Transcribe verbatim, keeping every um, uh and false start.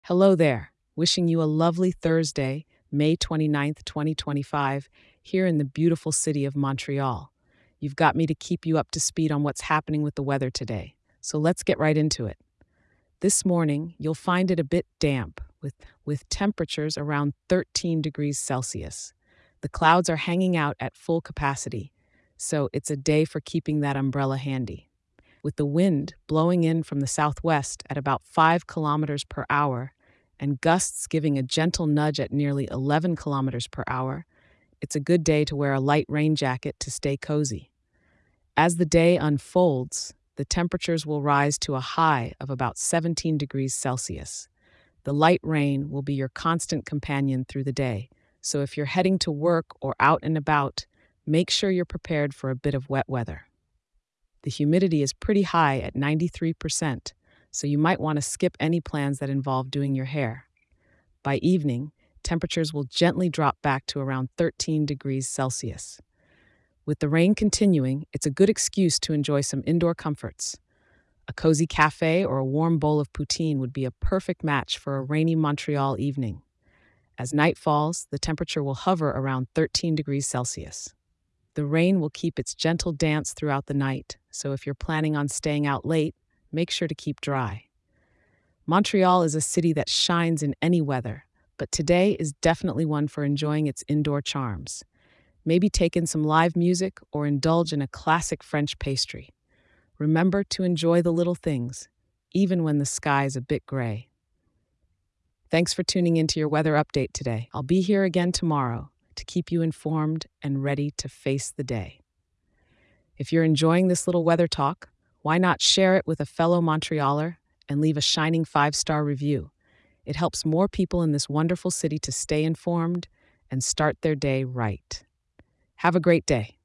Hello there. Wishing you a lovely Thursday, May twenty-ninth, twenty twenty-five, here in the beautiful city of Montreal. You've got me to keep you up to speed on what's happening with the weather today. So let's get right into it. This morning, you'll find it a bit damp, with, with temperatures around thirteen degrees Celsius. The clouds are hanging out at full capacity, so it's a day for keeping that umbrella handy. With the wind blowing in from the southwest at about five kilometers per hour and gusts giving a gentle nudge at nearly eleven kilometers per hour, it's a good day to wear a light rain jacket to stay cozy. As the day unfolds, the temperatures will rise to a high of about seventeen degrees Celsius. The light rain will be your constant companion through the day, so if you're heading to work or out and about, make sure you're prepared for a bit of wet weather. The humidity is pretty high at ninety-three percent, so you might want to skip any plans that involve doing your hair. By evening, temperatures will gently drop back to around thirteen degrees Celsius. With the rain continuing, it's a good excuse to enjoy some indoor comforts. A cozy cafe or a warm bowl of poutine would be a perfect match for a rainy Montreal evening. As night falls, the temperature will hover around thirteen degrees Celsius. The rain will keep its gentle dance throughout the night, so if you're planning on staying out late, make sure to keep dry. Montreal is a city that shines in any weather, but today is definitely one for enjoying its indoor charms. Maybe take in some live music or indulge in a classic French pastry. Remember to enjoy the little things, even when the sky is a bit gray. Thanks for tuning into your weather update today. I'll be here again tomorrow to keep you informed and ready to face the day. If you're enjoying this little weather talk, why not share it with a fellow Montrealer and leave a shining five-star review? It helps more people in this wonderful city to stay informed and start their day right. Have a great day.